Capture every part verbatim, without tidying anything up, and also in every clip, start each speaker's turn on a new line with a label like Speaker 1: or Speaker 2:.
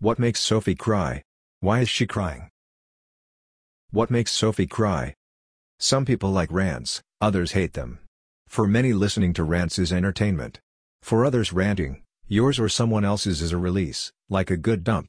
Speaker 1: What makes Sophie cry? Why is she crying? What makes Sophie cry? Some people like rants, others hate them. For many, listening to rants is entertainment. For others, ranting, yours or someone else's, is a release, like a good dump.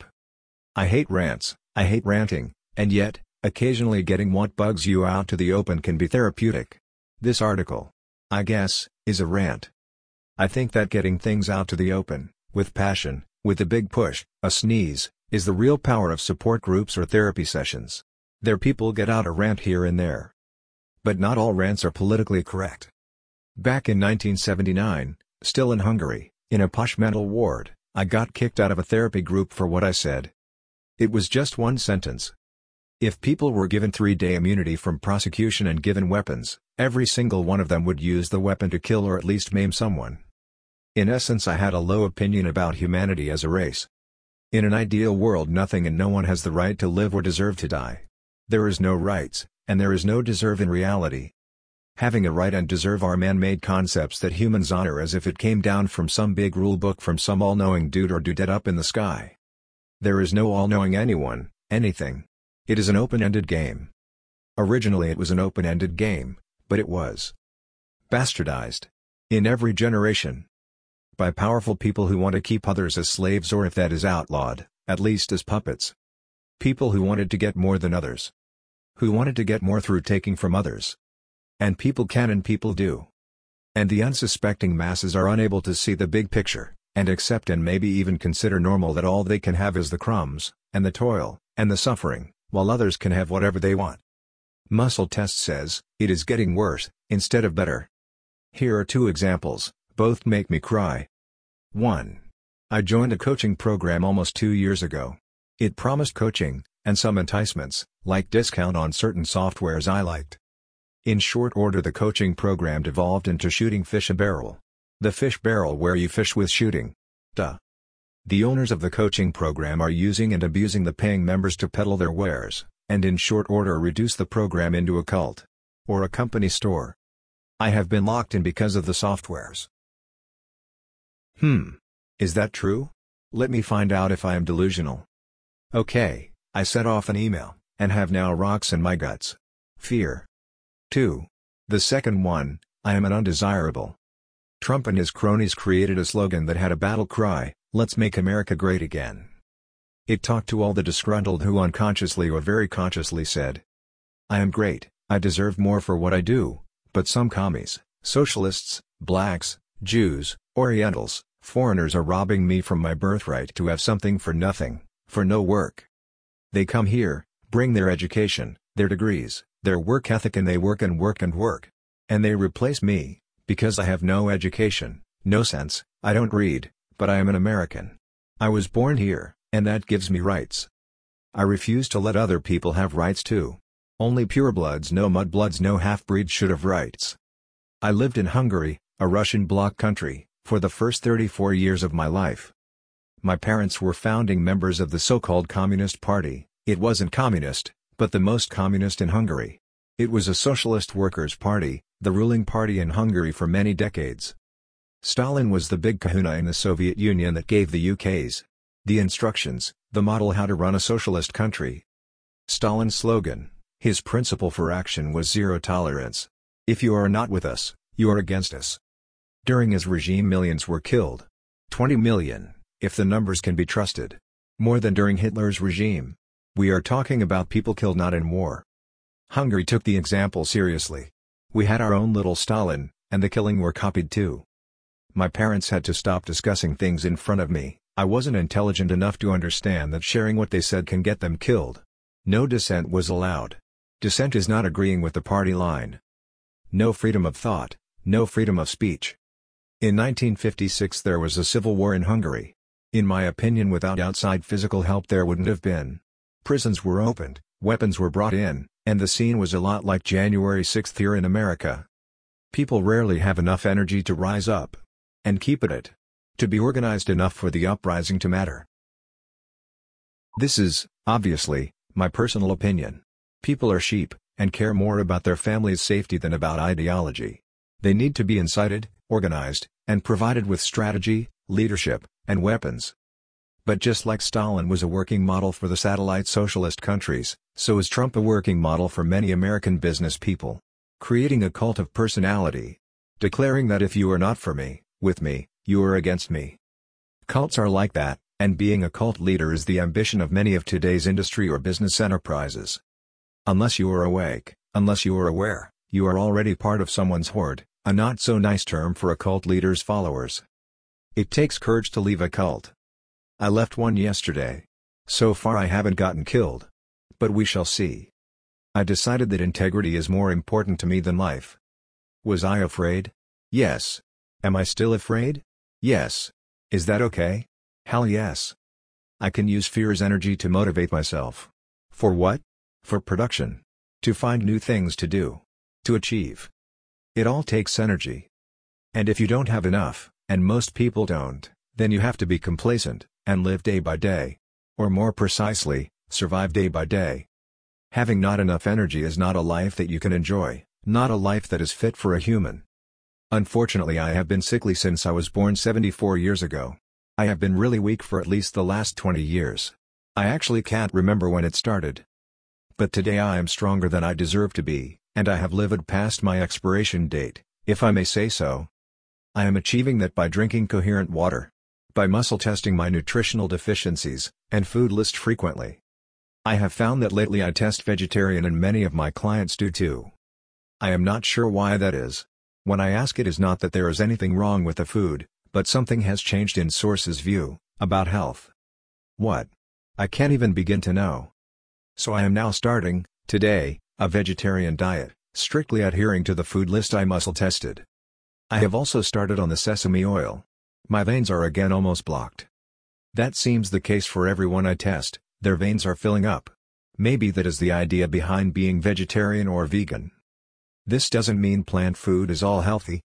Speaker 1: I hate rants, I hate ranting, and yet, occasionally getting what bugs you out to the open can be therapeutic. This article, I guess, is a rant. I think that getting things out to the open, with passion, with a big push, a sneeze, is the real power of support groups or therapy sessions. There, people get out a rant here and there. But not all rants are politically correct. Back in nineteen seventy-nine, still in Hungary, in a posh mental ward, I got kicked out of a therapy group for what I said. It was just one sentence. If people were given three-day immunity from prosecution and given weapons, every single one of them would use the weapon to kill or at least maim someone. In essence, I had a low opinion about humanity as a race. In an ideal world, nothing and no one has the right to live or deserve to die. There is no rights, and there is no deserve in reality. Having a right and deserve are man-made concepts that humans honor as if it came down from some big rule book from some all-knowing dude or dudette up in the sky. There is no all-knowing anyone, anything. It is an open-ended game. Originally it was an open-ended game, but it was bastardized. In every generation. By powerful people who want to keep others as slaves, or if that is outlawed, at least as puppets. People who wanted to get more than others. Who wanted to get more through taking from others. And people can and people do. And the unsuspecting masses are unable to see the big picture, and accept and maybe even consider normal that all they can have is the crumbs, and the toil, and the suffering, while others can have whatever they want. Muscle Test says, it is getting worse, instead of better. Here are two examples, both make me cry. one. I joined a coaching program almost two years ago. It promised coaching, and some enticements, like discount on certain softwares I liked. In short order, the coaching program devolved into shooting fish a barrel. The fish barrel where you fish with shooting. Duh. The owners of the coaching program are using and abusing the paying members to peddle their wares, and in short order reduce the program into a cult. Or a company store. I have been locked in because of the softwares. Hmm. Is that true? Let me find out if I am delusional. Okay, I set off an email, and have now rocks in my guts. Fear. two. The second one, I am an undesirable. Trump and his cronies created a slogan that had a battle cry, "Let's make America great again." It talked to all the disgruntled who unconsciously or very consciously said, I am great, I deserve more for what I do, but some commies, socialists, blacks, Jews, Orientals, foreigners are robbing me from my birthright to have something for nothing, for no work. They come here, bring their education, their degrees, their work ethic, and they work and work and work. And they replace me, because I have no education, no sense, I don't read, but I am an American. I was born here, and that gives me rights. I refuse to let other people have rights too. Only purebloods, no mudbloods, no half-breeds should have rights. I lived in Hungary, a Russian bloc country, for the first thirty-four years of my life. My parents were founding members of the so-called Communist Party. It wasn't communist, but the most communist in Hungary. It was a socialist workers' party, the ruling party in Hungary for many decades. Stalin was the big kahuna in the Soviet Union that gave the U K's the instructions, the model how to run a socialist country. Stalin's slogan, his principle for action, was zero tolerance. If you are not with us, you are against us. During his regime, millions were killed. twenty million, if the numbers can be trusted. More than during Hitler's regime. We are talking about people killed not in war. Hungary took the example seriously. We had our own little Stalin, and the killing were copied too. My parents had to stop discussing things in front of me. I wasn't intelligent enough to understand that sharing what they said can get them killed. No dissent was allowed. Dissent is not agreeing with the party line. No freedom of thought, no freedom of speech. In nineteen fifty-six there was a civil war in Hungary. In my opinion, without outside physical help there wouldn't have been. Prisons were opened, weapons were brought in, and the scene was a lot like January sixth here in America. People rarely have enough energy to rise up. And keep at it. To be organized enough for the uprising to matter. This is, obviously, my personal opinion. People are sheep, and care more about their family's safety than about ideology. They need to be incited, organized, and provided with strategy, leadership, and weapons. But just like Stalin was a working model for the satellite socialist countries, so is Trump a working model for many American business people. Creating a cult of personality. Declaring that if you are not for me, with me, you are against me. Cults are like that, and being a cult leader is the ambition of many of today's industry or business enterprises. Unless you are awake, unless you are aware, you are already part of someone's horde, a not-so-nice term for a cult leader's followers. It takes courage to leave a cult. I left one yesterday. So far I haven't gotten killed. But we shall see. I decided that integrity is more important to me than life. Was I afraid? Yes. Am I still afraid? Yes. Is that okay? Hell yes. I can use fear as energy to motivate myself. For what? For production. To find new things to do. To achieve. It all takes energy. And if you don't have enough, and most people don't, then you have to be complacent, and live day by day. Or more precisely, survive day by day. Having not enough energy is not a life that you can enjoy, not a life that is fit for a human. Unfortunately, I have been sickly since I was born seventy-four years ago. I have been really weak for at least the last twenty years. I actually can't remember when it started. But today I am stronger than I deserve to be, and I have lived past my expiration date, if I may say so. I am achieving that by drinking coherent water. By muscle testing my nutritional deficiencies, and food list frequently. I have found that lately I test vegetarian and many of my clients do too. I am not sure why that is. When I ask, it is not that there is anything wrong with the food, but something has changed in sources' view, about health. What? I can't even begin to know. So I am now starting, today, a vegetarian diet, strictly adhering to the food list I muscle tested. I have also started on the sesame oil. My veins are again almost blocked. That seems the case for everyone I test, their veins are filling up. Maybe that is the idea behind being vegetarian or vegan. This doesn't mean plant food is all healthy.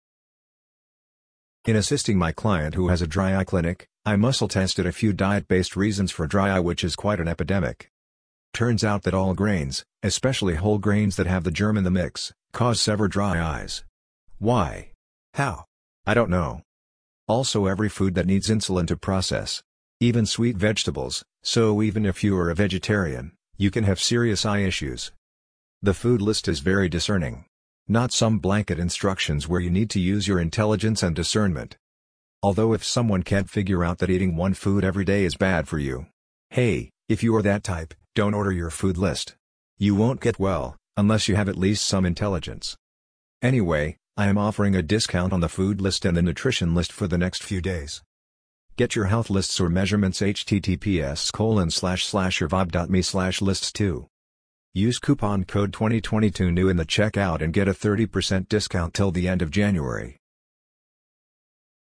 Speaker 1: In assisting my client who has a dry eye clinic, I muscle tested a few diet-based reasons for dry eye, which is quite an epidemic. Turns out that all grains, especially whole grains that have the germ in the mix, cause severe dry eyes. Why? How? I don't know. Also, every food that needs insulin to process. Even sweet vegetables, so even if you are a vegetarian, you can have serious eye issues. The food list is very discerning. Not some blanket instructions where you need to use your intelligence and discernment. Although if someone can't figure out that eating one food every day is bad for you, hey, if you are that type, don't order your food list. You won't get well, unless you have at least some intelligence. Anyway, I am offering a discount on the food list and the nutrition list for the next few days. Get your health lists or measurements https colon slash slash survive.me slash lists two. Use coupon code twenty twenty-two new in the checkout and get a thirty percent discount till the end of January.